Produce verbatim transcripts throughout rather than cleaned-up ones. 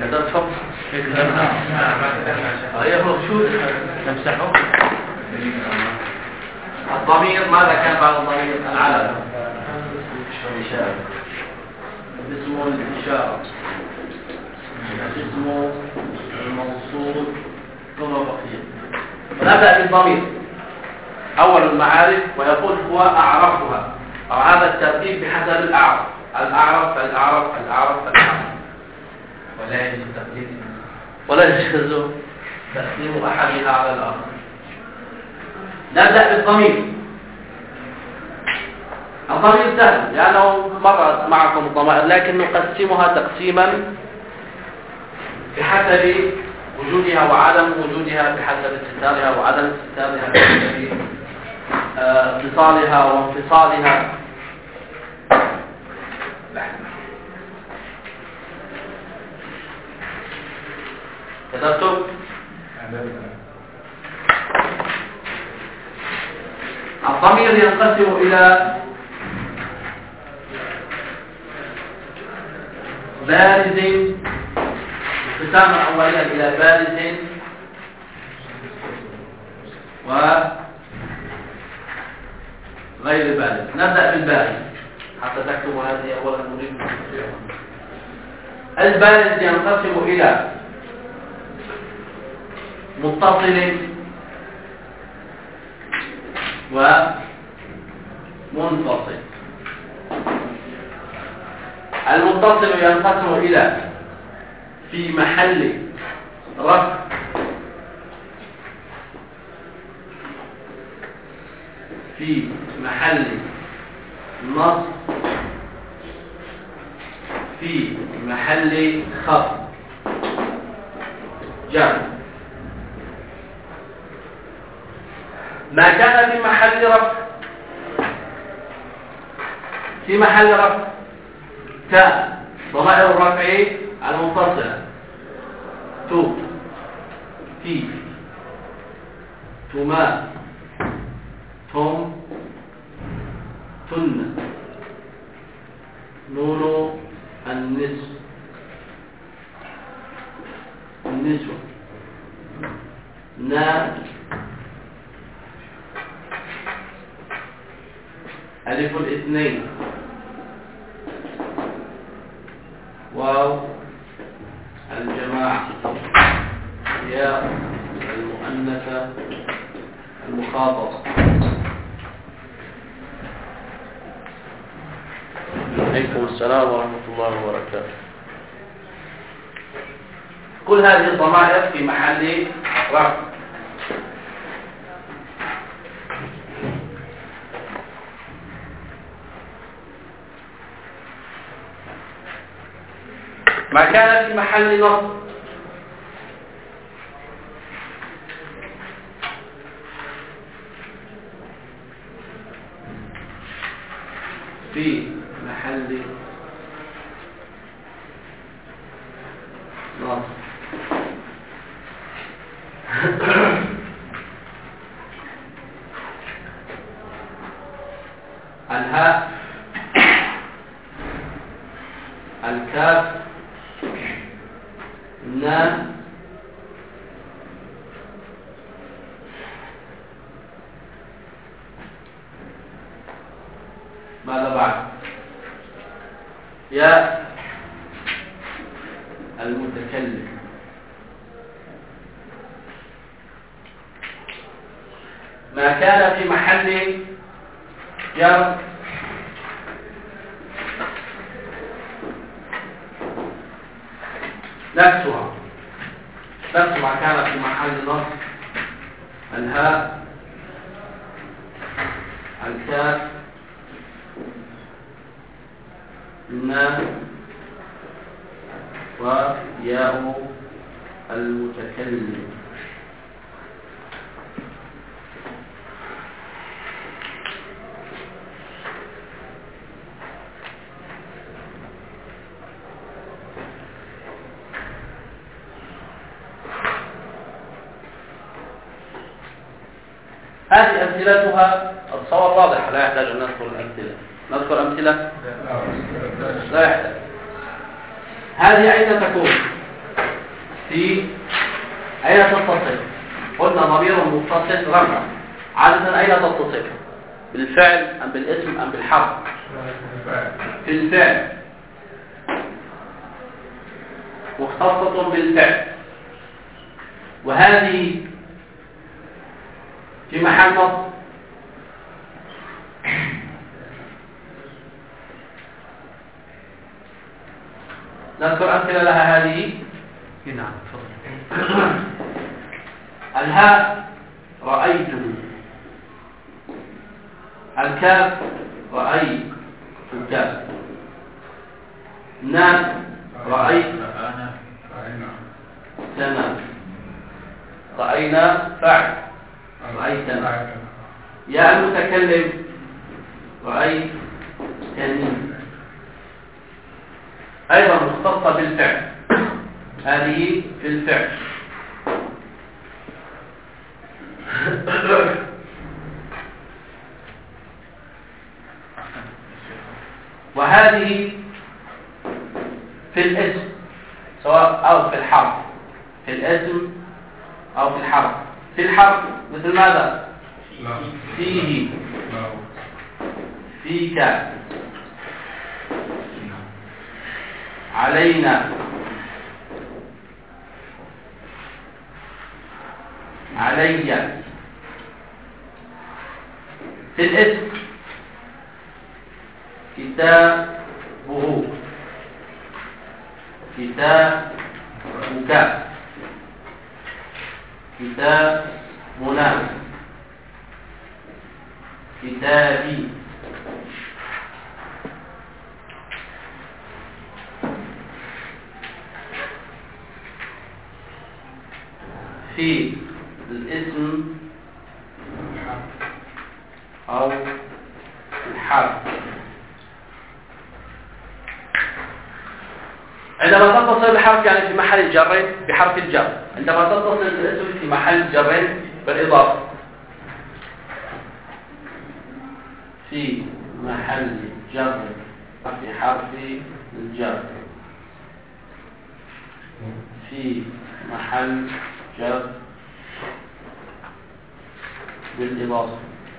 كتبتهم هي مغشوش تمسحهم. الضمير ماذا كان بعد الضمير؟ العلم، اسمه الإشارة، اسمه الموصول، ثم بقية. نبدأ بالضمير أول المعارف، ويقول هو أعرفها، أو هذا الترتيب بحسب الأعرف، الأعرف فالأعرف فالأعرف فالأعرف، ولا يجوز تقديم ولا يجوز تقديم أحدها على الآخر. نبدأ بالضمير. الضمير سهل لأنه مرت معكم الضمائر، لكن نقسمها تقسيما بحسب وجودها وعدم وجودها، بحسب استتارها وعدم استتارها، بحسب اتصالها وانفصالها. كتبتم؟ الضمير ينقسم إلى بارز، انقساما أوليا إلى بارز وغير بارز. نبدأ بالبارز حتى تكتبوا هذه أولا. نريد البارز ينقسم إلى متصل ومنفصل. المتصل ينقسم إلى في محل رفع في محل نصب في محل خفض جر. ما كان في محل رفع في محل رفع تاء ضمائر الرفع المنفصلة، تو، في، تما، تم، تن، نون النسب، النسوة، نا، ألف الاثنين، واو الجماعة، ياء المؤنثة المخاطبة. عليكم السلام ورحمة الله وبركاته. كل هذه الضمائر في محل رفع. ما كان في محل نصب في محل نصب الهاء، الكاف، نا، ماذا بعد؟ يا المتكلم. ما كان في محل جر نفسها، نفس ما كان في محل نصب، الهاء، الكاف، النا، وياء المتكلم. هذه أمثلتها. الصور واضح، لا يحتاج أن نذكر الأمثلة. نذكر أمثلة؟ لا يحتاج. هذه أين تكون؟ في أين تتصل؟ قلنا ضمير متصل رفع، عادة أين تتصل؟ بالفعل أم بالاسم أم بالحرف؟ في الفعل، مختصة بالفعل، وهذه في محل نصب. نذكر أمثلة لها. هذه نعم تفضل. الهاء رأيته، الكاف رأيت الكاف، نام رأيت تمام، رأينا فعل رأيتنا، يا المتكلم رأيتني، أيضا مختصة بالفعل، هذه في الفعل. وهذه في الاسم سواء أو في الحرف، في الاسم أو في الحرف. في الحرف مثل ماذا؟ فيه، فيك، علينا، علي. في الاسم كتابه، كتابك، كتابنا، كتابي. في الاسم أو الحرف. عندما تتصل بالحرف يعني في محل جر بحرف الجر، عندما تتصل بالاسم في محل جر بالإضافة. في محل جر بحرف الجر، في محل جر بالإضافة.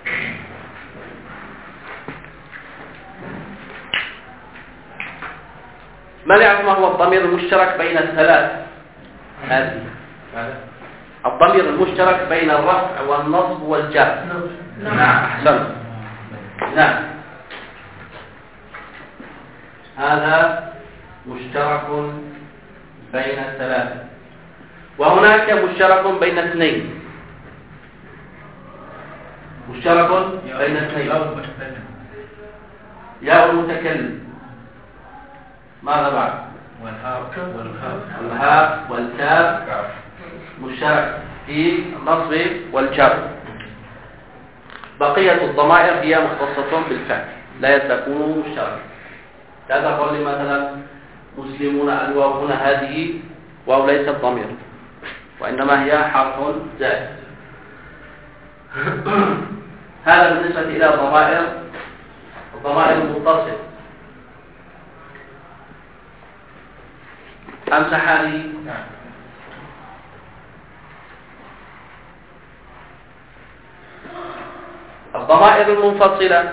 ما يعرف ما هو الضمير المشترك بين الثلاث؟ هذه الضمير المشترك بين الرفع والنصب والجر. نعم أحسن. نعم هذا مشترك بين الثلاثة، وهناك مشترك بين اثنين، مشترك بين اثنين. ياء المتكلم، ماذا بعد؟ والهاء والكاف مشترك في النصب والجر. بقية الضمائر هي مختصة بالفعل لا تكون مشتركة. لا تقول لي مثلا مسلمون، الواو هنا هذه واو ليست ضمير، وإنما هي حرف زائد. هذا بالنسبة إلى الضمائر الضمائر المتصلة. أمسح هذه. الضمائر المنفصلة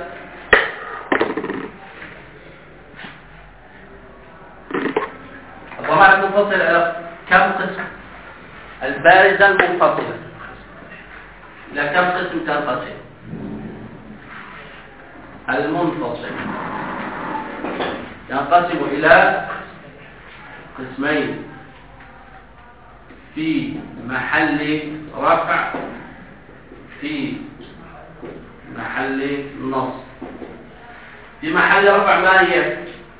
الضمائر المنفصلة كم قسم؟ البارزة المنفصلة إلى كم قسم تنقسم؟ المنفصل ينقسم إلى قسمين: في محل رفع، في محل نصب. في محل رفع ما هي؟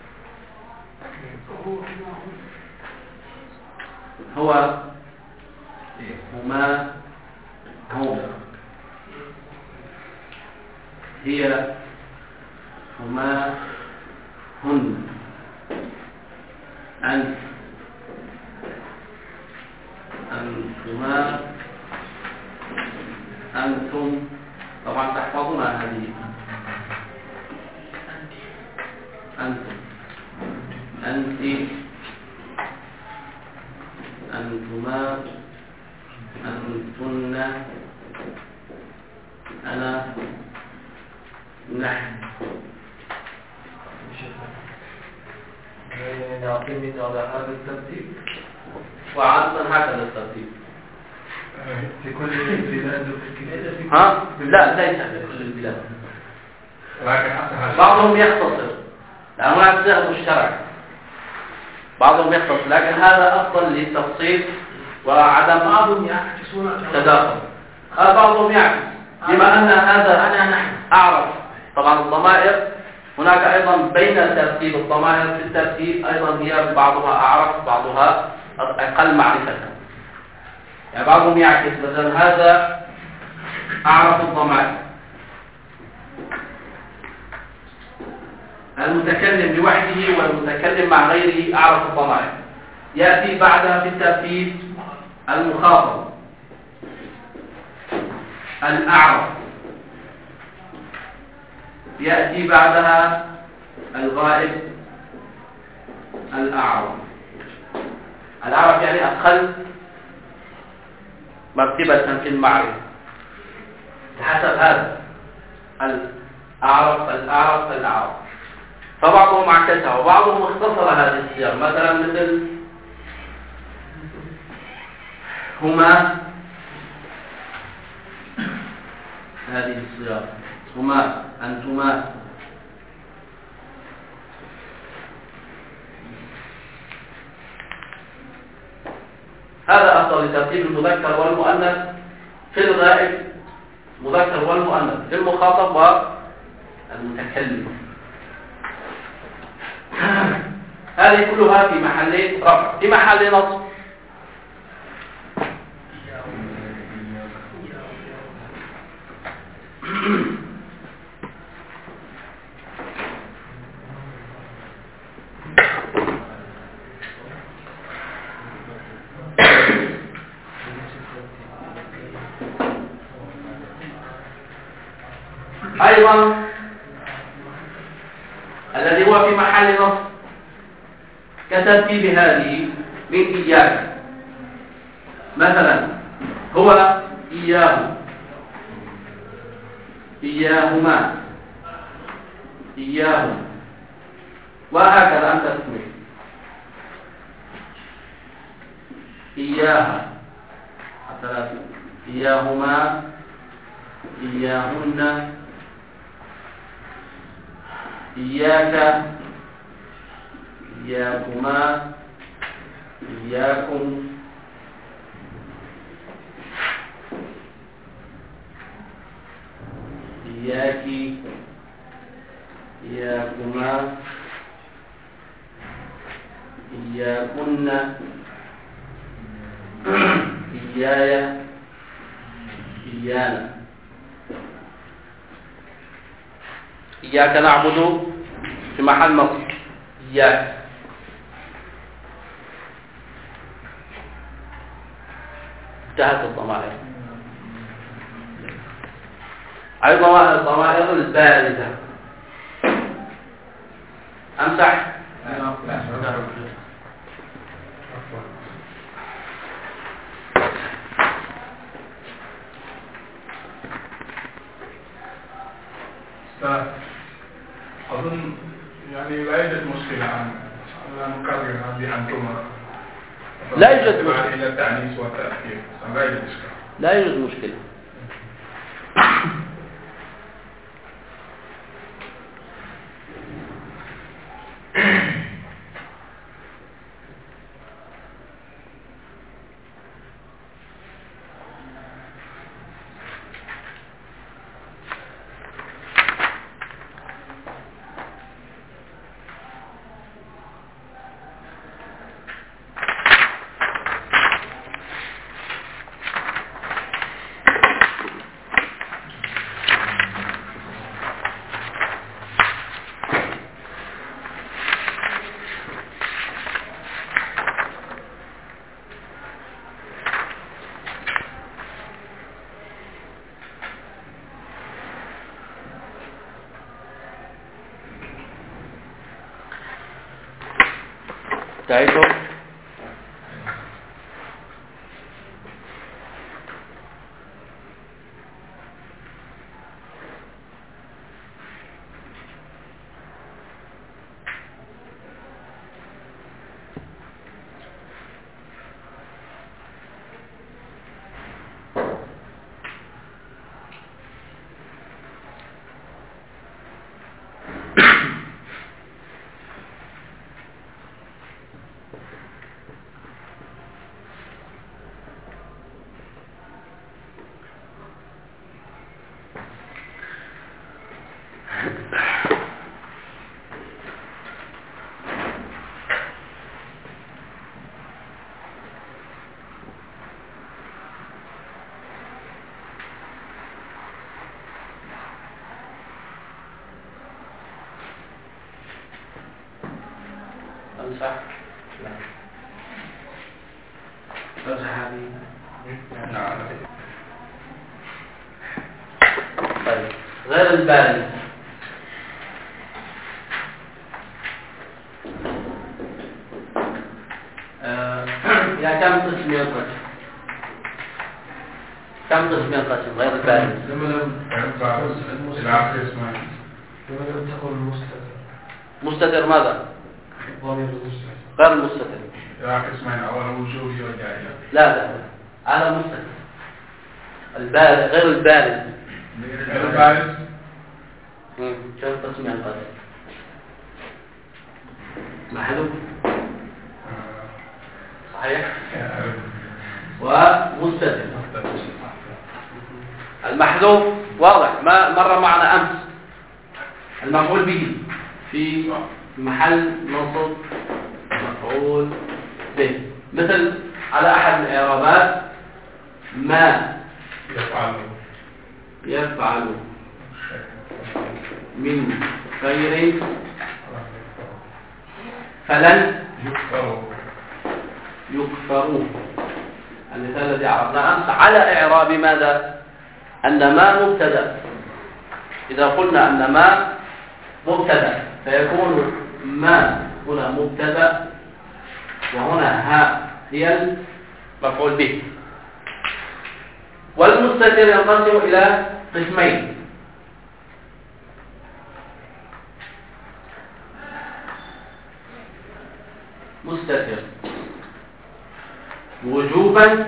هو هما هم، هي هما هن، أنت أنتما أنتم. طبعا تحفظون هذه. أنتم، أنت، أنتما، نعم. نعتمد على هذا الترتيب وعادة هكذا الترتيب في كل البلاد وفي كل ها؟ لا ليس في كل البلاد، لكن بعضهم يختصر لأنه هناك صيغ مشتركة، بعضهم يختصر، لكن هذا أفضل للتفصيل وعدم بعضهم يعكسون تداخل. هذا بعضهم يعكس بما أن هذا أنا نحن أعرف. طبعا الضمائر هناك أيضا بين ترتيب الضمائر في الترتيب أيضا هي بعضها أعرف بعضها أقل معرفة، يعني بعضهم يعكس مثلا هذا أعرف الضمائر، المتكلم لوحده والمتكلم مع غيره أعرف الضمائر. يأتي بعدها في الترتيب المخاطب الأعرف، يأتي بعدها الغائب الأعرف. الأعرف يعني أقل مرتبة في المعرفة حسب هذا الأعرف الأعرف الأعرف. فبعضهم عكسها وبعضهم اختصر هذه الصيغ، مثلا مثل هما، هذه الصيغ هما أنتما، هذا أفضل لترتيب المذكر والمؤنث في الغائب، المذكر والمؤنث في المخاطب والمتكلم. هذه كلها في محل رفع، في محل نصب. أيضا الذي هو في محل نصب كترتيب هذه من إياك، مثلا هو إياه، إياهما، إياه، وهكذا أنت تكمل إياها، مثلا إياهما، إياهن، إياك، إياكما، إياكم، إياك، إياكما، إياكن، إياي، إيانا. إياك نعبد في محل نصب إياك. انتهت الضمائر. أيضا الضمائر البارزة أمسح أظن يعني لا يوجد مشكلة عن نكرر هذه أنتما، لا يوجد مشكلة إلى التعنيس والتأخير، لا يوجد مشكلة، لا يوجد مشكلة. انتهيتم؟ أمسح لا أمسح هذه نعم. طيب غير البارد آه، يعني كم قسم ينقسم؟ كم قسم ينقسم غير البارد؟ لما لم العقل اسمه لما لم تكن مستتر مستتر ماذا؟ ضمير المستتر غير المستتر. العقل اسمه أول وجودي وجاهلي. لا لا على مستتر. البارد غير البارد. غير البارد. امم كم قسم ينقسم؟ محذوف صحيح ومستتر. المحذوف واضح ما مر معنا أمس. المفعول به في محل نصب مفعول به، مثل على أحد الإعرابات ما يفعل يفعل من خير فلن يكفر يكفروه. المثال الذي عرفناه أمس على إعراب ماذا؟ أن ما مبتدأ. إذا قلنا أن ما مبتدأ فيكون ما هنا مبتدأ وهنا ها هي المفعول به. والمستتر ينقسم إلى قسمين. مستتر وجوبا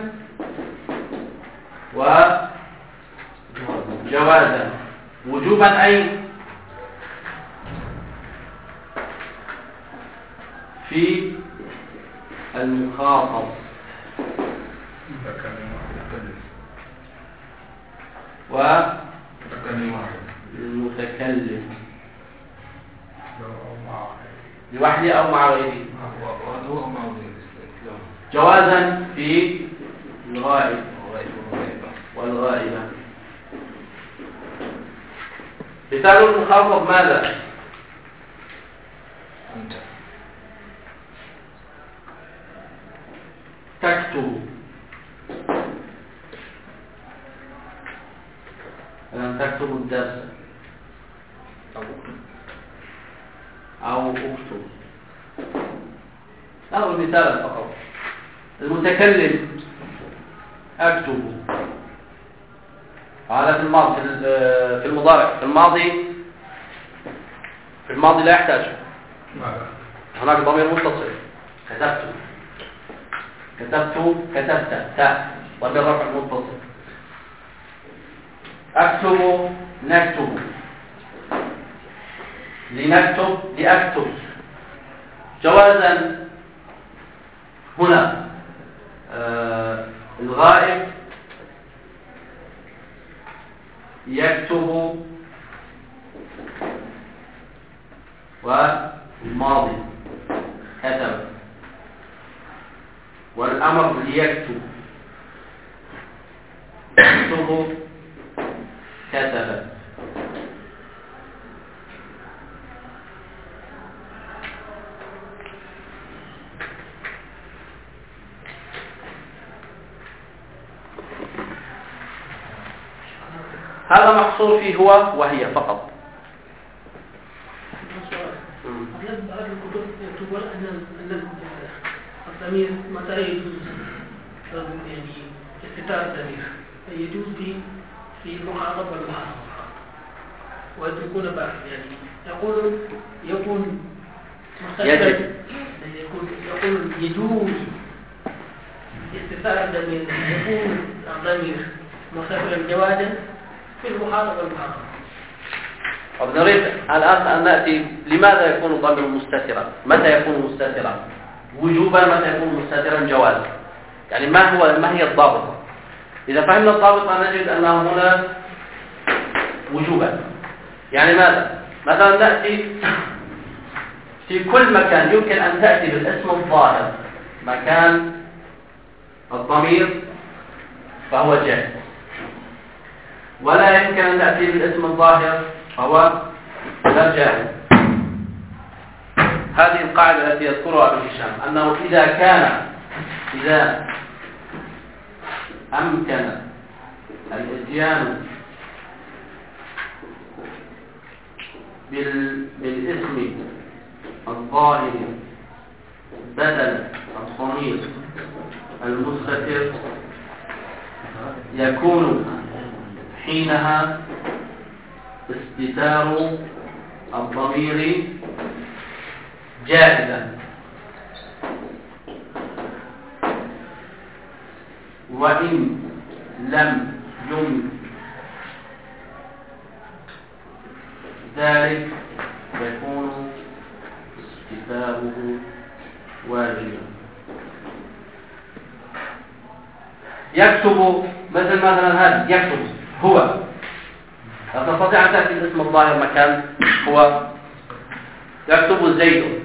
وجوازا. وجوبا أي في المخاطب والمتكلم لوحده أو مع غيره. جوازا في الغائب والغائبة. مثال المخاطب ماذا؟ أنت تكتب. أن تكتب الدرس أو أكتب. هذا المثال فقط. المتكلم أكتب. هذا في الماضي في المضارع. في الماضي في الماضي لا يحتاج. هناك ضمير متصل. كتبت كتبت كتبت تاء ضمير رفع متصل. أكتب نكتب. لنكتب لأكتب. جوازا هنا آه الغائب يكتب والماضي كتب والأمر ليكتب يكتب كتب. هذا محصور فيه هو وهي فقط. أغلب الكتب يكتبون أن الضمير متى يجوز يعني استتار الضمير يجوز في المخاطب والمخاطب ويتركون بعض يعني يقول يكون يجب يقول يقول يجوز استتار الضمير يكون الضمير مستترا جوازا في المخاطب والمخاطب. طب نريد الآن أن نأتي لماذا يكون الضمير مستترا؟ متى يكون مستترا؟ وجوبا متى يكون مستترا جوازا؟ يعني ما هو ما هي الضابط؟ إذا فهمنا الضابط نجد أنه هنا وجوبا. يعني ماذا؟ مثلا نأتي في كل مكان يمكن أن تأتي بالاسم الظاهر مكان الضمير فهو جائز، ولا يمكن أن تأتي بالاسم الظاهر فهو لا جائز. هذه القاعدة التي يذكرها ابن هشام أنه إذا كان إذا أمكن الإتيان بالاسم الظاهر بدل الضمير المستتر يكون حينها استتار الضمير جائزا، وإن لم يمكن ذلك يكون استتاره واجبا. يكتب مثل مثلا هذا يكتب هو، تستطيع أن تأتي الاسم الظاهر مكان هو. يكتب زيد.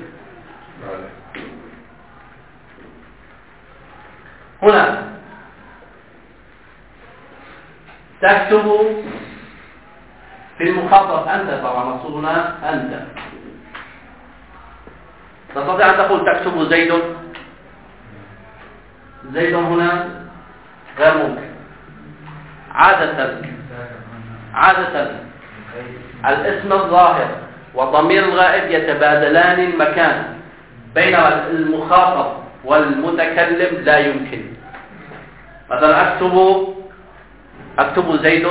هنا تكتب في المخاطب أنت، طبعا مقصودنا أنت. تستطيع أن تقول تكتب زيد. زيد هنا غير ممكن. عادة عادة الاسم الظاهر وضمير الغائب يتبادلان المكان، بينما المخاطب والمتكلم لا يمكن. مثلا أكتب أكتب زيد.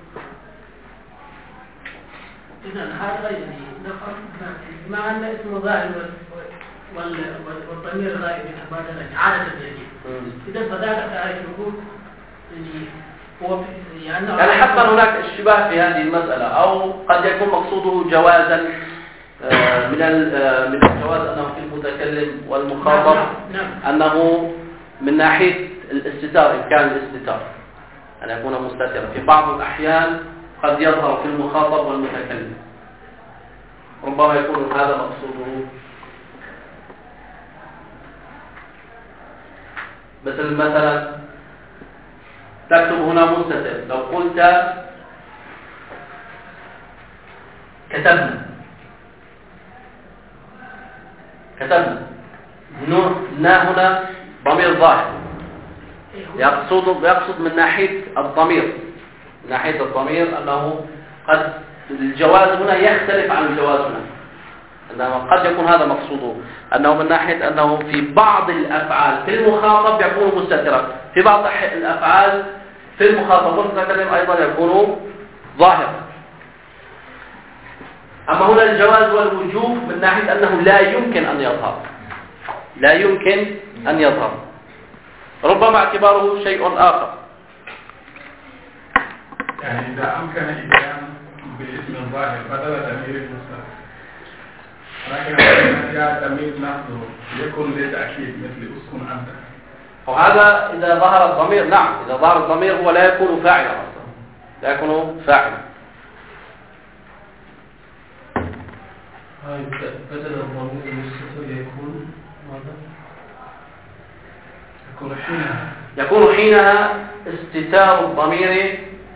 إذا هذا يعني مع أن اسم الظاهر والضمير الغائب يتبادلان عادة يعني. إذا فذلك تعرف نقول يعني هو يعني يعني حتى هناك اشتباه في هذه المسألة، أو قد يكون مقصوده جوازا من من الجواز أنه في المتكلم والمخاطب أنه من ناحية الاستتار، إمكان الاستتار أن يكون مستترا. في بعض الأحيان قد يظهر في المخاطب والمتكلم، ربما يكون هذا مقصوده. مثل مثلا تكتب هنا مستتر، لو قلت كتبنا كتبنا نا هنا ضمير ظاهر، يقصد يقصد من ناحية الضمير من ناحية الضمير أنه قد الجواز هنا يختلف عن الجواز هنا، أنه قد يكون هذا مقصوده، أنه من ناحية أنه في بعض الأفعال في المخاطب يكون مستترا، في بعض الأفعال في المخاطب والمتكلم أيضا يكون ظاهرا. أما هنا الجواز والوجوب من ناحية أنه لا يمكن أن يظهر لا يمكن أن يظهر ربما اعتباره شيء آخر. يعني إذا أمكن الإتيان بالاسم الظاهر بدل ضمير المستتر، لكن إذا جاء ضمير نفسه يكون للتأكيد مثل أسكن أنت، وهذا إذا ظهر الضمير. نعم، إذا ظهر الضمير هو لا يكون فاعلا أصلا، لا يكون فاعلا. هاي بدل الضمير المستتر يكون ماذا؟ يكون حينها يكون حينها استتار الضمير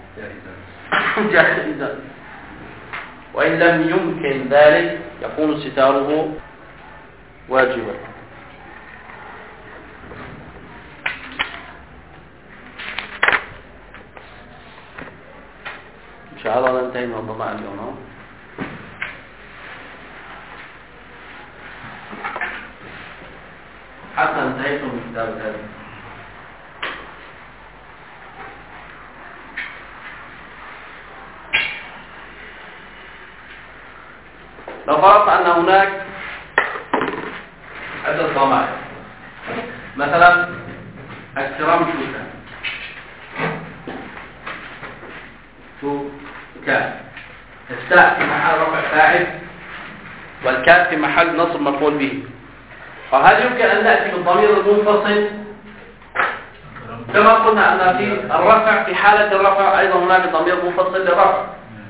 جائزا، وإن لم يمكن ذلك يكون استتاره واجبا. إن شاء الله ننتهي من الضمائر اليوم. حتى انتهيت من كتاب هذا. لو فرضنا أن هناك عدة ضمائر، مثلا أكرمتك كاف، التاء في محل رفع فاعل والكاف في محل نصب مفعول به. وهل يمكن أن نأتي بالضمير المنفصل كما قلنا أن في الرفع في حالة الرفع أيضا هناك ضمير منفصل للرفع.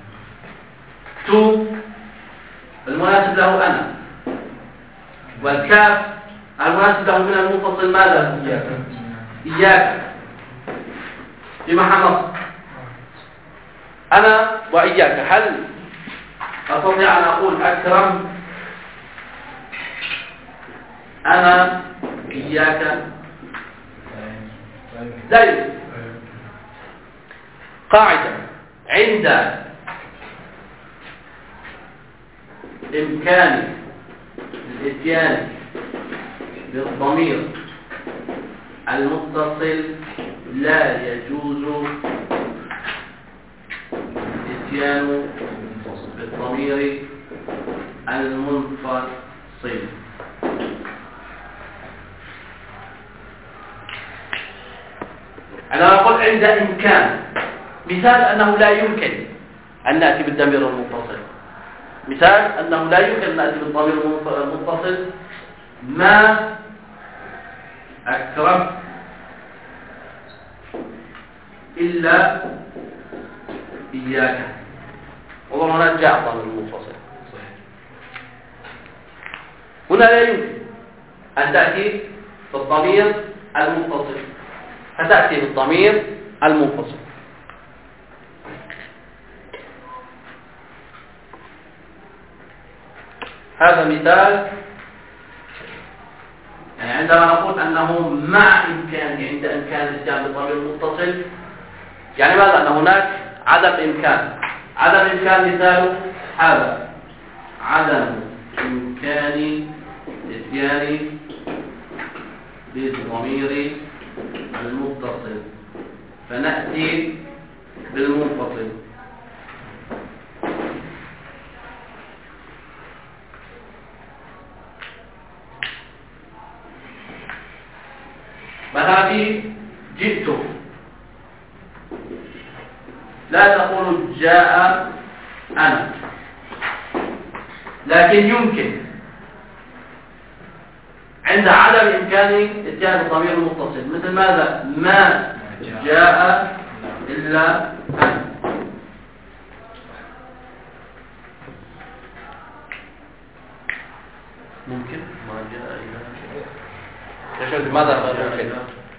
تو المناسب له أنا، والكاف المناسب له من المنفصل ماذا؟ إياك في محل نصب. أنا وإياك، هل أستطيع أن أقول أكرم أنا إياك لا يمكن. قاعدة عند إمكان الإتيان بالضمير المتصل لا يجوز إتيان بالضمير المنفصل. أنا أقول عند إمكان، مثال أنه لا يمكن أن نأتي بالضمير المنفصل، مثال أنه لا يمكن أن نأتي بالضمير المنفصل ما أكرم إلا إياك، والله هنا جاء الضمير المنفصل. هنا لا يمكن أن تأتي بالضمير المنفصل، فتأتي بالضمير المنفصل. هذا مثال، يعني عندما نقول أنه مع إمكانه عند إمكان الإتيان بالضمير المتصل، يعني ماذا؟ أن هناك عدم إمكان. عدم إمكان مثاله هذا، عدم إمكان الإتيان بالضمير المتصل، فنأتي بالمنفصل. مثلا في جئت، لا تقول جاء أنا، لكن يمكن عند عدم إمكان إتيان الضمير المتصل، مثل ماذا؟ ما جاء إلا أنا. ممكن ما جاء إلا أنا. ماذا ممكن؟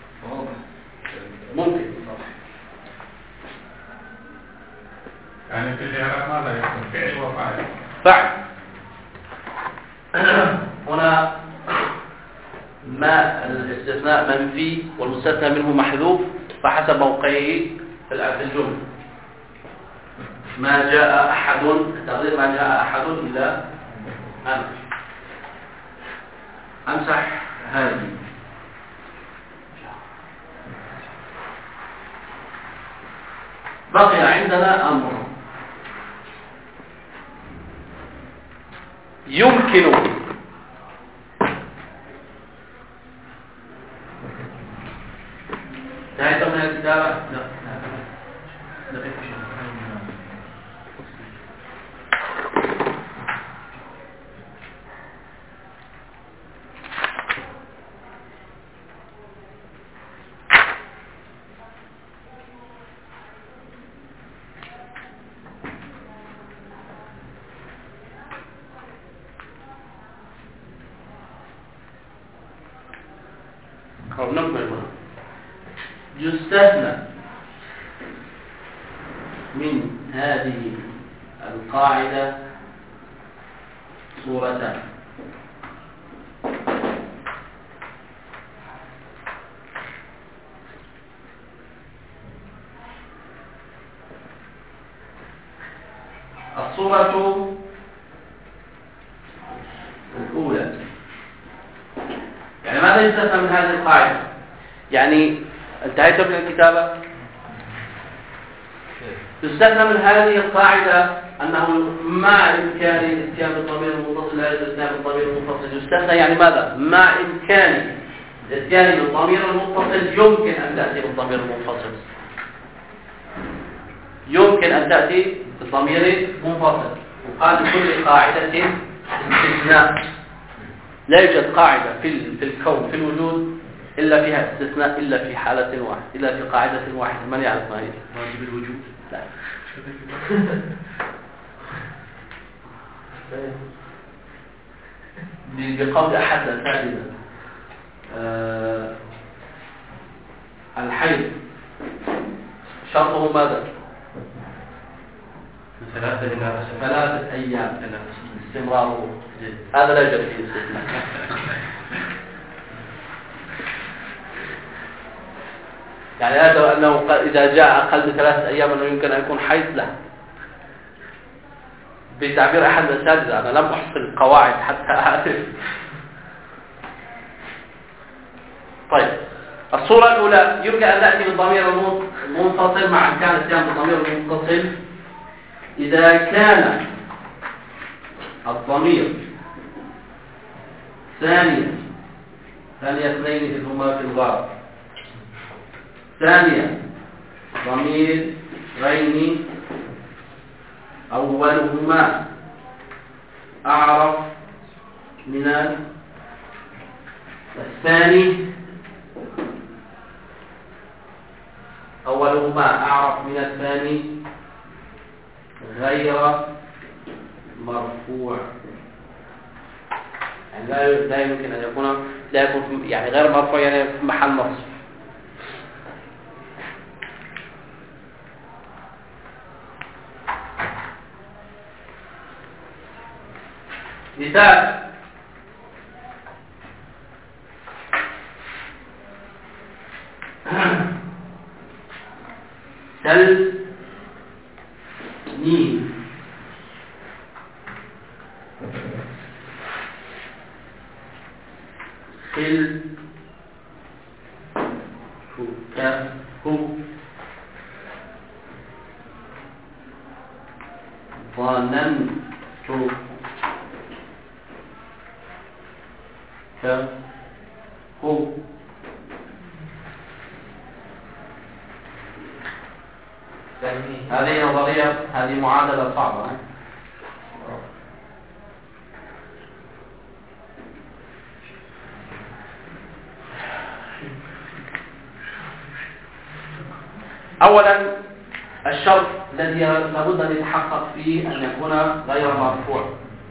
ممكن يعني في الإعراب ماذا يكون؟ فعل وفاعل. فعل. هنا ما الاستثناء منفي والمستثنى منه محذوف، فحسب موقعه في الجملة. ما جاء أحد، التقدير ما جاء أحد إلا أنا. أمسح هذه. بقي عندنا أمر يمكن انتهيت من الكتابة؟ لا لا أو نكمل هنا. يستثنى من هذه القاعدة صورتان. الصورة الأولى، يعني ماذا يستثنى من هذه القاعدة؟ يعني انتهيت من الكتابة. يستثنى من هذه القاعدة أنه مع إمكان الاتيان بالضمير المتصل لا يستثنى بالضمير المنفصل. يستثنى يعني ماذا؟ مع إمكان الاتيان بالضمير المتصل يمكن أن تأتي بالضمير المنفصل، يمكن أن تأتي بالضمير منفصل. وقال كل قاعدة استثناء، لا يوجد قاعدة في في الكون في الوجود إلا فيها استثناء إلا في حالة واحدة، إلا في قاعدة واحدة. من يعرف ما هي؟ واجب الوجود. لا. بقول أحد الأساتذة أه الحيض شرطه ماذا؟ ثلاثة إلى ثلاثة أيام استمرار هذا لا يوجد فيه استثناء. يعني هذا أنه إذا جاء أقل من ثلاثة أيام أنه يمكن أن يكون حيض له. بتعبير أحد الأساتذة أنا لم أحصل القواعد حتى أعرف. طيب الصورة الأولى يمكن أن نأتي بالضمير المنفصل مع إمكان الاتيان بالضمير المتصل إذا كان الضمير ثانيا ثانية اثنين إذ هما في الغار، ثانيا ضمير غين أولهما أعرف من الثاني أولهما أعرف من الثاني غير مرفوع. يعني لا لا يمكن أن يكون لا يكون يعني غير مرفوع يعني في محل نصب. مثال تلميذ خل فكه ظننت كه هذه نظرية، هذه معادلة صعبة. أولا الشرط الذي لابد أن يتحقق فيه أن يكون غير مرفوع.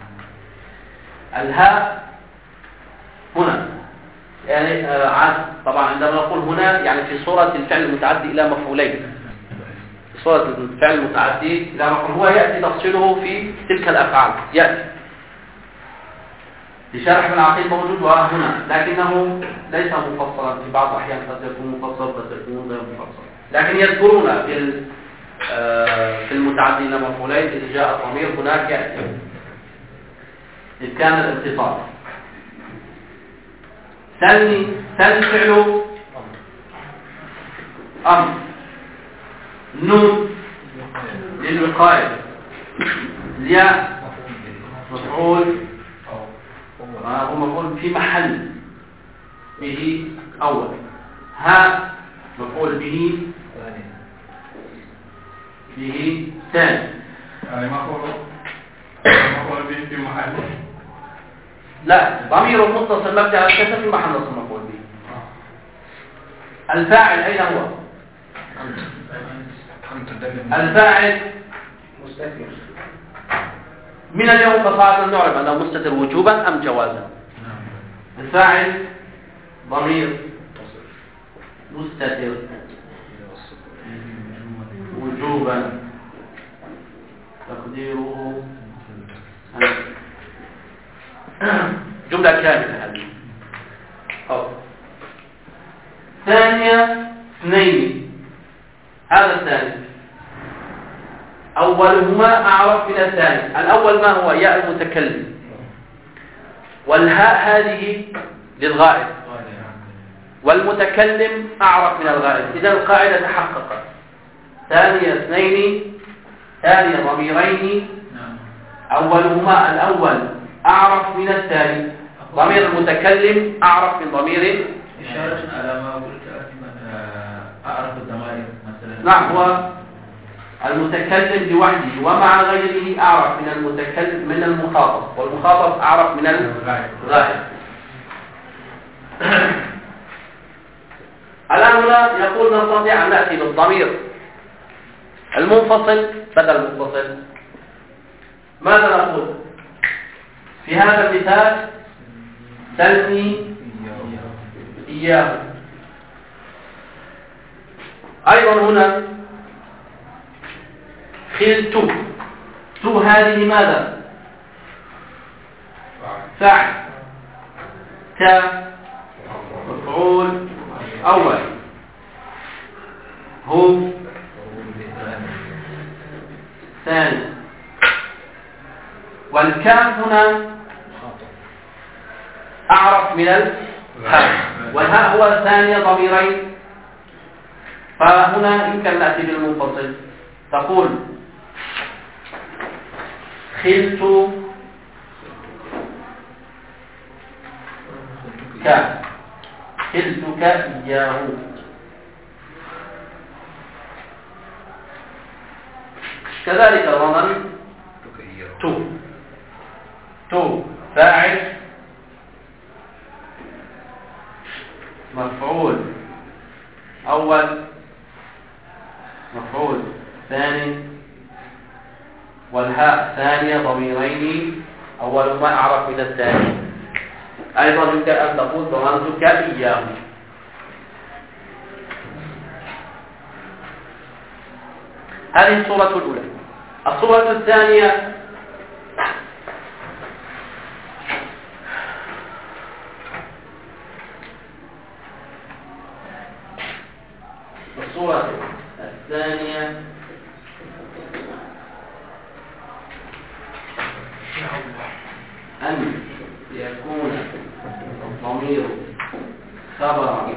الهاء هنا يعني عاد طبعا عندما نقول هنا يعني في صورة الفعل المتعدي إلى مفعولين، في صورة الفعل المتعدي إلى مفعول هو يأتي تفصيله في تلك الأفعال، يأتي في شرح ابن عقيل موجود وهنا، لكنه ليس مفصلا، في بعض الأحيان قد يكون مفصل قد يكون غير مفصل، لكن يذكرون في في المتعدي إلى مفعولين إذا جاء الضمير هناك يأتي إذ كان الاتصال. ثاني ثاني فعل أمر نون للوقاية، الياء مفعول هو مفعول في محل به أول، ها مفعول به به ثاني. يعني مفعول مفعول به في محل لا ضمير متصل مبني على الكسر في محل نصب مفعول به. الفاعل أين هو؟ الفاعل مستتر من اليوم فصاعدا نعرف أنه مستتر وجوبا أم جوازا. الفاعل ضمير مستتر وجوبا تقديره جملة كاملة هذه. أو ثانية اثنين، هذا الثاني أولهما أعرف من الثاني. الأول ما هو؟ ياء المتكلم، والهاء هذه للغائب، والمتكلم أعرف من الغائب. إذا القاعدة تحققت. ثانية اثنين، ثانية ضميرين، أولهما الأول أعرف من الثاني، ضمير المتكلم أعرف من ضمير. إشارة على ما قلت أعرف الضمائر مثلا. نعم، هو المتكلم لوحده ومع غيره أعرف من المتكلم من المخاطب، والمخاطب أعرف من الغائب. الآن هنا يقول نستطيع أن نأتي بالضمير المنفصل بدل المتصل. ماذا نقول في هذا المثال؟ سلني إياه. أيضا هنا خلت تو هذه ماذا؟ فاعل. ك مفعول أول. هو ثاني. والكاف هنا أعرف من الهاء، والهاء هو ثاني ضميرين، فهنا يمكن نأتي بالمنفصل. تقول خلت ك خلتك إياه. كذلك ضمن تو تو فاعل مفعول أول مفعول ثاني، والهاء ثانية ضميرين أول ما أعرف من الثاني. أيضا يمكن أن تقول ضمنتك إياه. هذه الصورة الأولى. الصورة الثانية الصورة الثانية أن يكون الضمير خبرا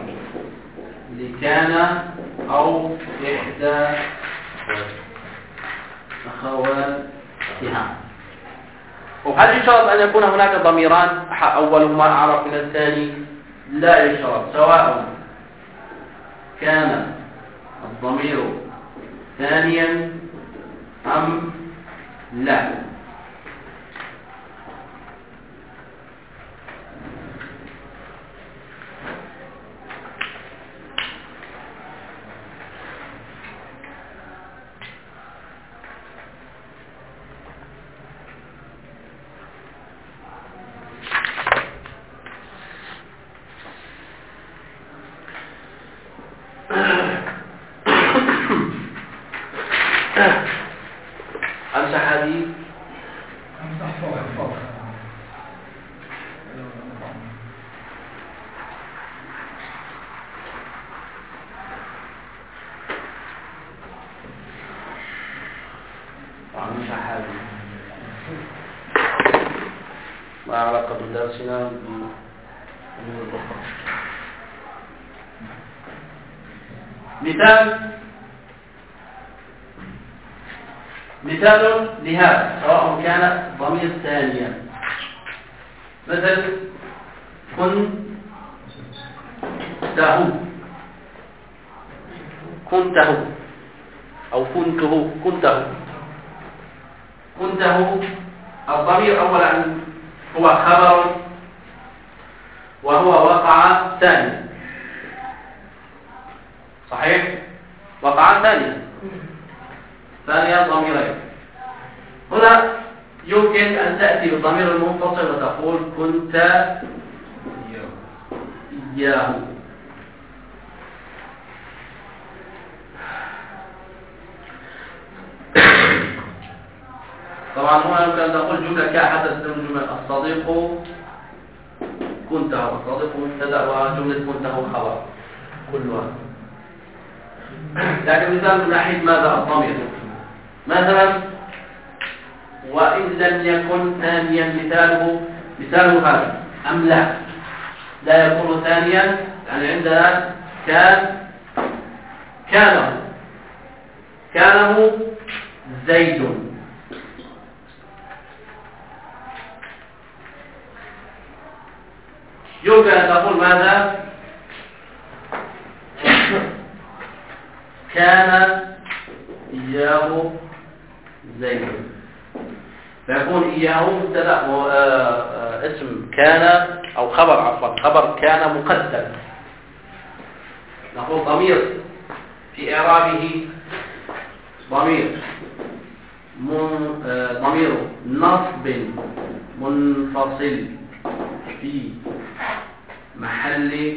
لكان أو إحدى أخواتها. وهل يشترط أن يكون هناك ضميران أولهما أعرف من الثاني؟ لا يشترط، سواء كان الضمير ثانيا أم لا. أمسح هذه أمسح هذه. ما علاقة بدرسنا بالأمور الأخرى؟ مثال مثال لهذا سواء كان ضمير ثانيا، مثل كنته كنته أو كنته كنته كنته. الضمير أولا هو خبر وهو وقع ثانيا، صحيح؟ وقع ثانيا ثانيا ضميرين. هنا يمكن أن تأتي بالضمير المنفصل وتقول كنت إياه. طبعا هنا يمكن أن تقول جملة كحدث الجملة الصديق كنته، الصديق مبتدأ وجملة كنته خبر كلها. لكن مثال من ناحية ماذا الضمير، مثلا وإن لم يكن ثانيا، مثاله مثاله هذا أم لا لا يكون ثانيا، يعني عندنا كان كانه كانه زيد. يمكن أن تقول ماذا كان إياه زيد، فيكون إياه مبتدأ اسم كان أو خبر عفوا خبر كان مقدم. نقول ضمير في إعرابه ضمير من ضمير نصب منفصل في محل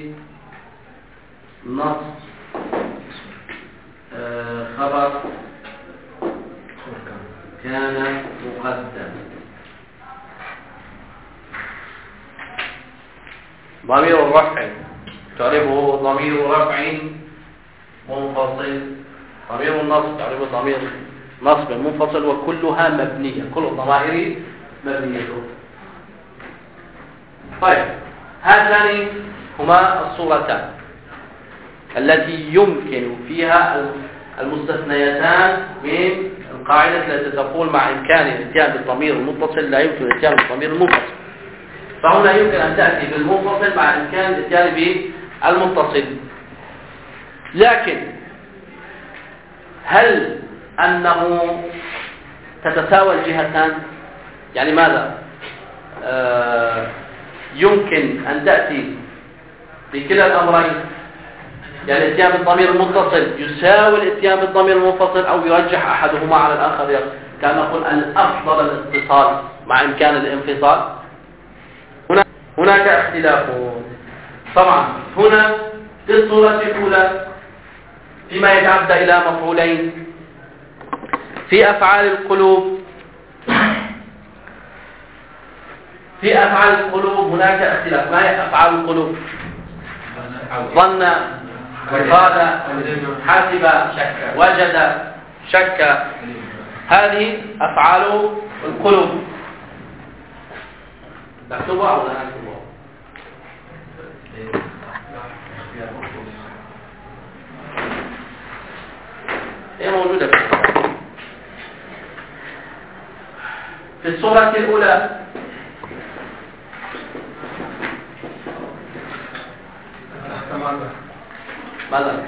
نصب خبر كان مقدم. ضمير الرفع تعرفه ضمير رفع منفصل. ضمير النصب تعرفه ضمير نصب منفصل، وكلها مبنية، كل الضمائر مبنية. طيب، هاتان هما الصورتان التي يمكن فيها المستثنيتان من القاعدة التي تقول مع إمكان الاتيان بالضمير المتصل لا يمكن الاتيان بالضمير المنفصل. فهنا يمكن أن تأتي بالمنفصل مع إمكان الاتيان بالمتصل. لكن هل أنه تتساوى الجهتان؟ يعني ماذا؟ آه يمكن أن تأتي بكلا الأمرين، يعني الاتيان بالضمير المتصل يساوي الاتيان بالضمير المنفصل، أو يرجح أحدهما على الآخر، كان نقول الأفضل الاتصال مع إمكان الانفصال. هنا هناك اختلاف طبعا. هنا في الصورة الأولى فيما يتعدى إلى مفعولين في أفعال القلوب، في أفعال القلوب هناك اختلاف. ما هي أفعال القلوب؟ ظن، قال، حسب، وجد، شك. هذه أفعال القلوب. نكتبها أو لا نكتبها؟ هي موجودة في الصورة. في الصورة الأولى ماذا؟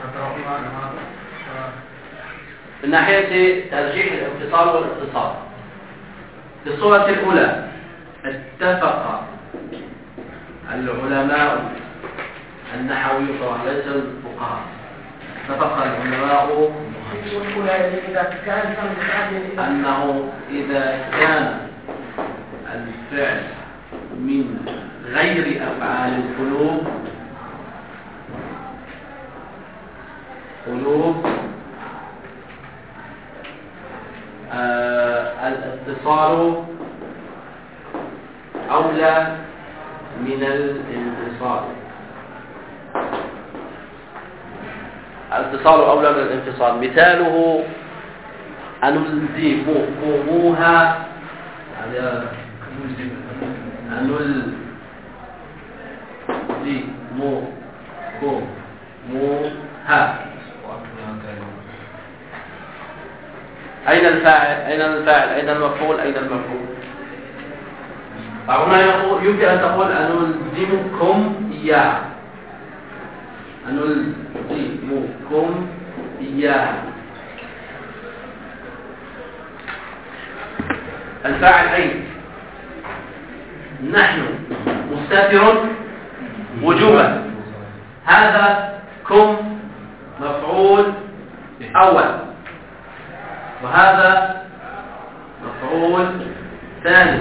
من ناحية ترجيح الانفصال والاتصال. في الصورة الأولى اتفق العلماء النحويون، طبعا ليس الفقهاء، اتفق العلماء أنه إذا كان الفعل من غير أفعال القلوب قلوب آه الاتصال أولى من الانفصال. الاتصال أولى من الانفصال. مثاله أنلزمكموها، أنلزمكموها. أين الفاعل؟ أين الفاعل؟ أين المفعول؟ أين المفعول؟ هنا يقول يمكن أن تقول أنلزمكم إياه، أنلزمكم إياه. الفاعل أين؟ نحن مستتر وجوبا. هذا كم مفعول أول، وهذا مفعول ثاني.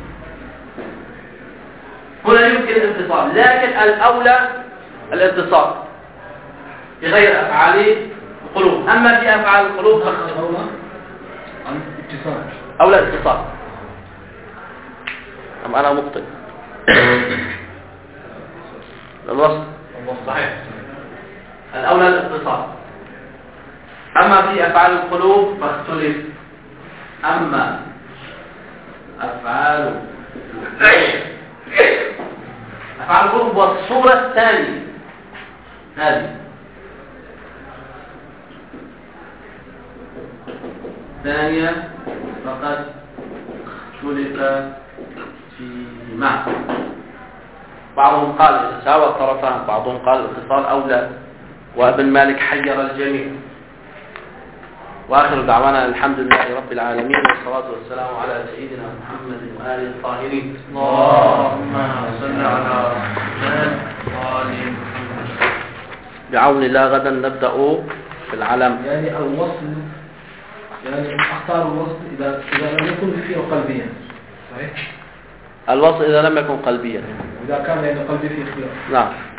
هنا يمكن الاتصال، لكن الأولى الاتصال في غير أفعال القلوب. أما في أفعال القلوب أولى الاتصال. أم أنا مخطئ؟ الوصف صحيح، الأولى الاتصال. أما في أفعال القلوب فاختلف. أما أفعال أفعال القلوب والصورة الثانية هذه ثانية فقد اختلف فيما. بعضهم قال تساوى الطرفان، بعضهم قال الاتصال أولى، وابن مالك حير الجميع. وآخر دعوانا الحمد لله رب العالمين، والصلاة والسلام على سيدنا محمد وآله الطاهرين. اللهم صل على محمد وآل محمد. بعون الله غدا نبدأ في العلم. يعني الوصل، يعني أختار الوصل إذا إذا لم يكن فيه قلبيا، صحيح؟ الوصل إذا لم يكن قلبيا، إذا كان يعني قلبي فيه خلاف. نعم.